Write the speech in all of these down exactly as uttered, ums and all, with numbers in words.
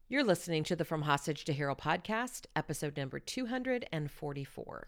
You're listening to the From Hostage to Hero podcast, episode number two hundred forty-four.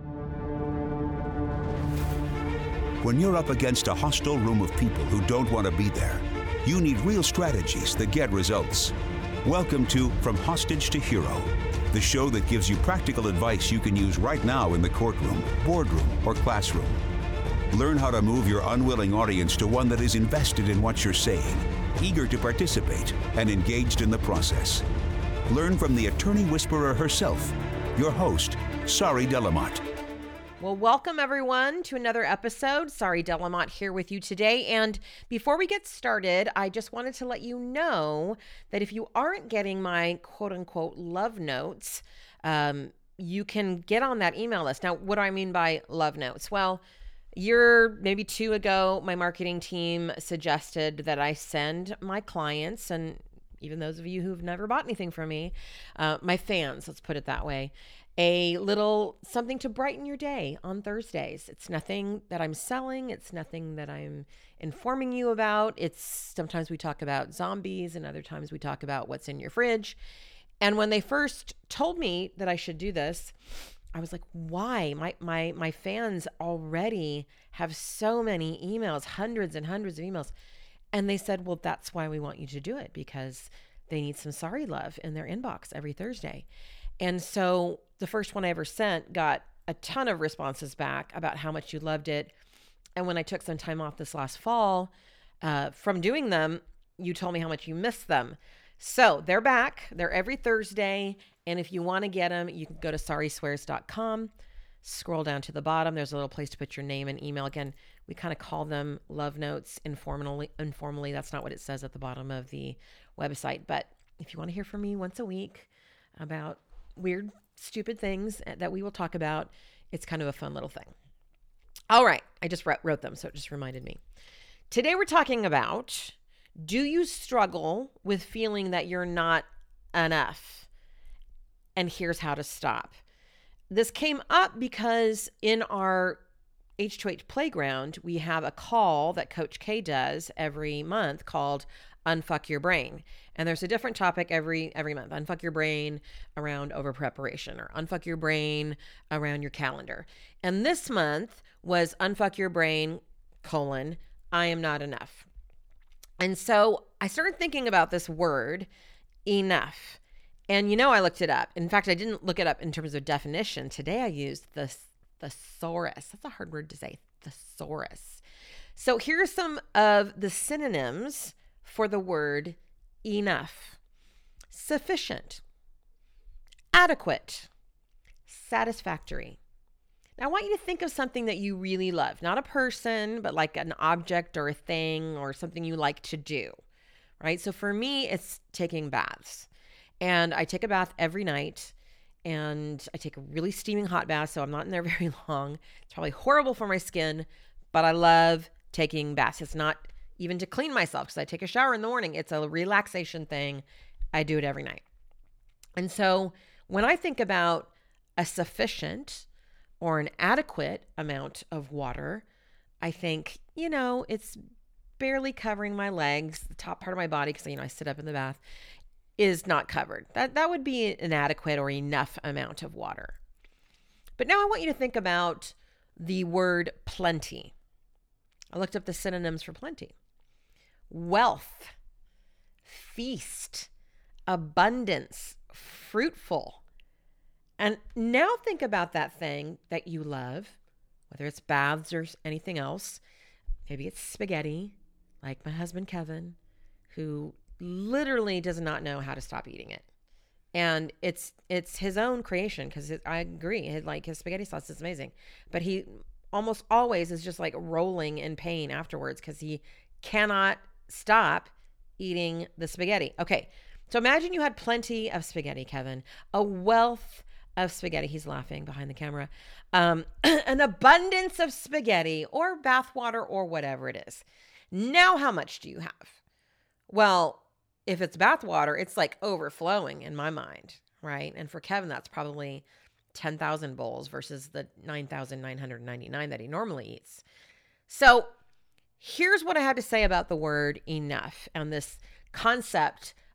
When you're up against a hostile room of people who don't want to be there, you need real strategies that get results. Welcome to From Hostage to Hero, the show that gives you practical advice you can use right now in the courtroom, boardroom, or classroom. Learn how to move your unwilling audience to one that is invested in what you're saying, eager to participate, and engaged in the process. Learn from the attorney whisperer herself, your host, Sari de la Motte. Well, welcome everyone to another episode. Sari de la Motte here with you today. And before we get started, I just wanted to let you know that if you aren't getting my quote unquote love notes, um, you can get on that email list. Now, what do I mean by love notes? Well, a year, maybe two ago, my marketing team suggested that I send my clients, and even those of you who've never bought anything from me, uh, my fans, let's put it that way, a little something to brighten your day on Thursdays. It's nothing that I'm selling. It's nothing that I'm informing you about. It's sometimes we talk about zombies and other times we talk about what's in your fridge. And when they first told me that I should do this, I was like, why? My my my fans already have so many emails, hundreds and hundreds of emails. And they said, well, that's why we want you to do it, because they need some Sari love in their inbox every Thursday. And so the first one I ever sent got a ton of responses back about how much you loved it. And when I took some time off this last fall uh, from doing them, you told me how much you missed them. So they're back. They're every Thursday. And if you want to get them, you can go to sari swears dot com, scroll down to the bottom. There's a little place to put your name and email. Again, we kind of call them love notes informally. Informally, that's not what it says at the bottom of the website. But if you want to hear from me once a week about weird, stupid things that we will talk about, it's kind of a fun little thing. All right. I just wrote, wrote them, so it just reminded me. Today we're talking about, do you struggle with feeling that you're not enough? And here's how to stop. This came up because in our H two H Playground, we have a call that Coach K does every month called Unfuck Your Brain. And there's a different topic every every month. Unfuck your brain around over preparation, or unfuck your brain around your calendar. And this month was Unfuck Your Brain, colon, I am not enough. And so I started thinking about this word, enough. And you know, I looked it up. In fact, I didn't look it up in terms of definition. Today I used the thesaurus. That's a hard word to say, thesaurus. So here are some of the synonyms for the word enough: sufficient, adequate, satisfactory. Now I want you to think of something that you really love, not a person, but like an object or a thing or something you like to do, right? So for me, it's taking baths. And I take a bath every night, and I take a really steaming hot bath, so I'm not in there very long. It's probably horrible for my skin, but I love taking baths. It's not even to clean myself, because I take a shower in the morning. It's a relaxation thing. I do it every night. And so when I think about a sufficient or an adequate amount of water, I think, you know, it's barely covering my legs, the top part of my body, because, you know, I sit up in the bath, is not covered. That that would be an adequate or enough amount of water. But now I want you to think about the word plenty. I looked up the synonyms for plenty: wealth, feast, abundance, fruitful. And now think about that thing that you love, whether it's baths or anything else. Maybe it's spaghetti, like my husband Kevin, who literally does not know how to stop eating it. And it's it's his own creation, because I agree, his, like his spaghetti sauce is amazing. But he almost always is just like rolling in pain afterwards, because he cannot stop eating the spaghetti. Okay, so imagine you had plenty of spaghetti, Kevin, a wealth of spaghetti. He's laughing behind the camera. Um, an abundance of spaghetti or bath water or whatever it is. Now, how much do you have? Well, if it's bath water, it's like overflowing in my mind, right? And for Kevin, that's probably ten thousand bowls versus the nine thousand nine hundred ninety-nine that he normally eats. So here's what I have to say about the word enough and this concept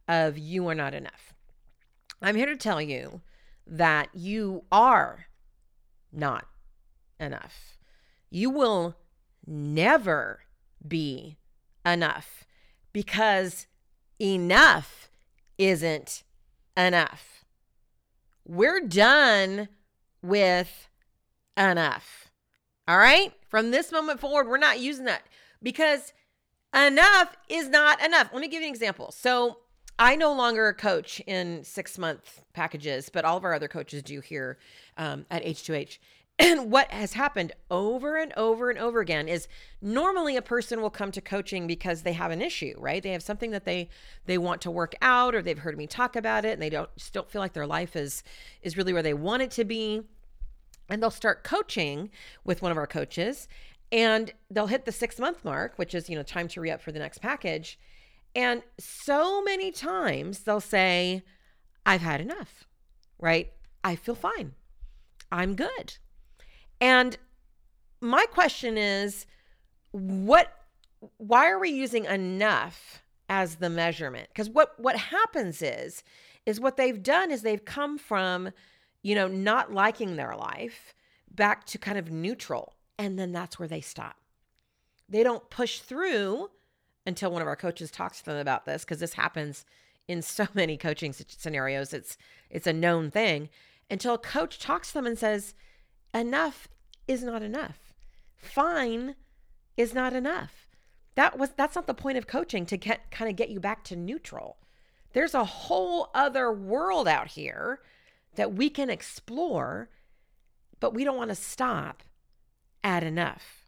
of you are not enough. I'm here to tell you that you are not enough. You will never be enough because enough isn't enough. We're done with enough. All right? From this moment forward, we're not using that because enough is not enough. Let me give you an example. So I no longer coach in six month packages, but all of our other coaches do here um, at H two H. And what has happened over and over and over again is normally a person will come to coaching because they have an issue, right? They have something that they they want to work out, or they've heard me talk about it and they don't just don't feel like their life is is really where they want it to be. And they'll start coaching with one of our coaches and they'll hit the six month mark, which is, you know, time to re-up for the next package. And so many times they'll say, I've had enough, right? I feel fine. I'm good. And my question is, what, why are we using enough as the measurement? Because what, what happens is, is what they've done is they've come from, you know, not liking their life back to kind of neutral. And then that's where they stop. They don't push through until one of our coaches talks to them about this, because this happens in so many coaching scenarios. It's, it's a known thing until a coach talks to them and says, enough is not enough. Fine is not enough. That was, that's not the point of coaching, to get kind of get you back to neutral. There's a whole other world out here that we can explore, but we don't want to stop at enough.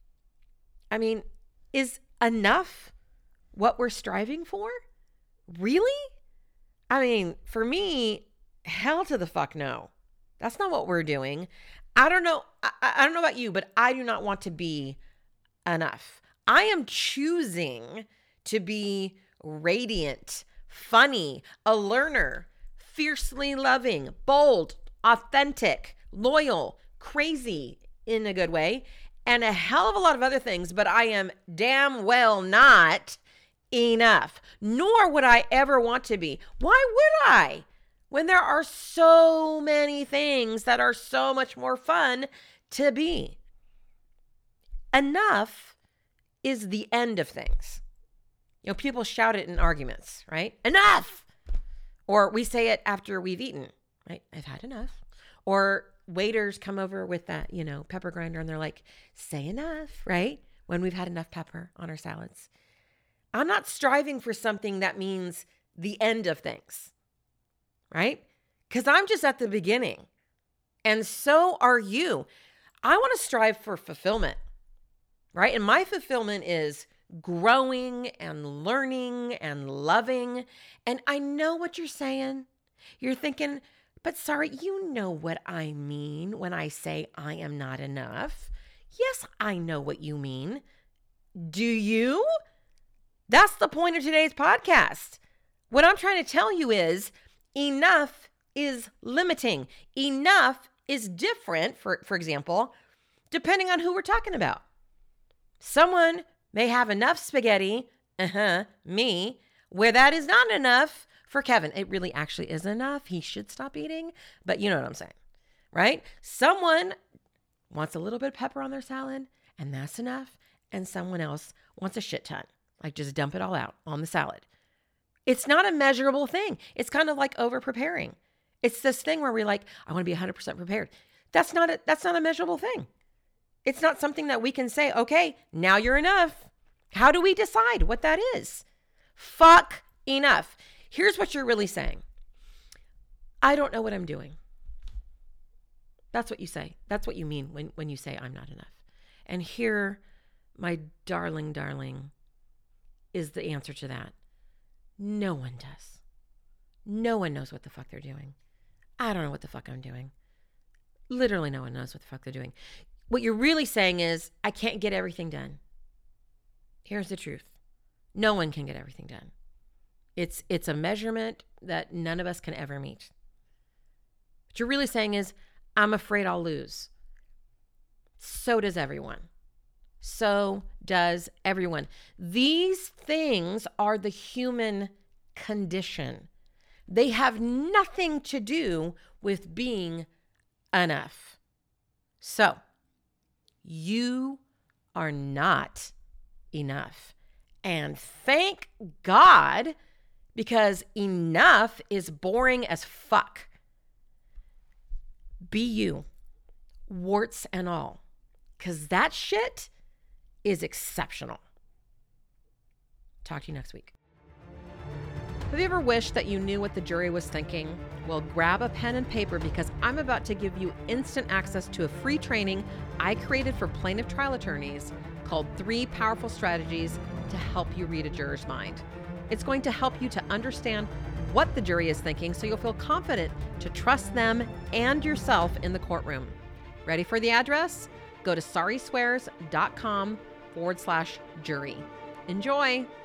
I mean, is enough what we're striving for? Really? I mean, for me, hell to the fuck no. That's not what we're doing. I don't know. I, I don't know about you, but I do not want to be enough. I am choosing to be radiant, funny, a learner, fiercely loving, bold, authentic, loyal, crazy in a good way, and a hell of a lot of other things, but I am damn well not enough, nor would I ever want to be. Why would I? When there are so many things that are so much more fun to be. Enough is the end of things. You know, people shout it in arguments, right? Enough! Or we say it after we've eaten, right? I've had enough. Or waiters come over with that, you know, pepper grinder and they're like, say enough, right? When we've had enough pepper on our salads. I'm not striving for something that means the end of things. Right? Because I'm just at the beginning. And so are you. I want to strive for fulfillment. Right? And my fulfillment is growing and learning and loving. And I know what you're saying. You're thinking, but Sara, you know what I mean when I say I am not enough. Yes, I know what you mean. Do you? That's the point of today's podcast. What I'm trying to tell you is, enough is limiting. Enough is different, for, for example, depending on who we're talking about. Someone may have enough spaghetti, uh-huh, me, where that is not enough for Kevin. It really actually is enough. He should stop eating, but you know what I'm saying, right? Someone wants a little bit of pepper on their salad, and that's enough, and someone else wants a shit ton. Like, just dump it all out on the salad. It's not a measurable thing. It's kind of like over preparing. It's this thing where we're like, I want to be one hundred percent prepared. That's not a, that's not a measurable thing. It's not something that we can say, okay, now you're enough. How do we decide what that is? Fuck enough. Here's what you're really saying. I don't know what I'm doing. That's what you say. That's what you mean when, when you say I'm not enough. And here, my darling, darling, is the answer to that. No one does. No one knows what the fuck they're doing. I don't know what the fuck I'm doing. Literally no one knows what the fuck they're doing. What you're really saying is, I can't get everything done. Here's the truth. No one can get everything done. It's it's a measurement that none of us can ever meet. What you're really saying is, I'm afraid I'll lose. So does everyone. So does everyone. These things are the human condition. They have nothing to do with being enough. So, you are not enough. And thank God, because enough is boring as fuck. Be you, warts and all, because that shit is exceptional. Talk to you next week. Have you ever wished that you knew what the jury was thinking? Well, grab a pen and paper, because I'm about to give you instant access to a free training I created for plaintiff trial attorneys called Three Powerful Strategies to Help You Read a Juror's Mind. It's going to help you to understand what the jury is thinking so you'll feel confident to trust them and yourself in the courtroom. Ready for the address? Go to sorryswears.com forward slash jury. Enjoy.